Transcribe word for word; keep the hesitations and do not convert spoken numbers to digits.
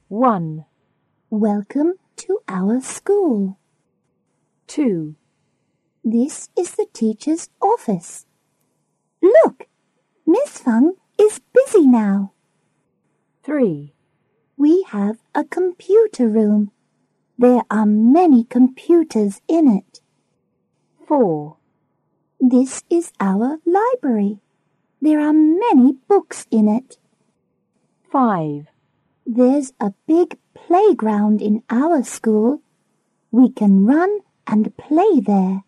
one. Welcome to our school. two. This is the teacher's office. Look, Miss Fang is busy now. three. We have a computer room. There are many computers in it. four. This is our library. There are many books in it. five. There's a big playground in our school. We can run and play there.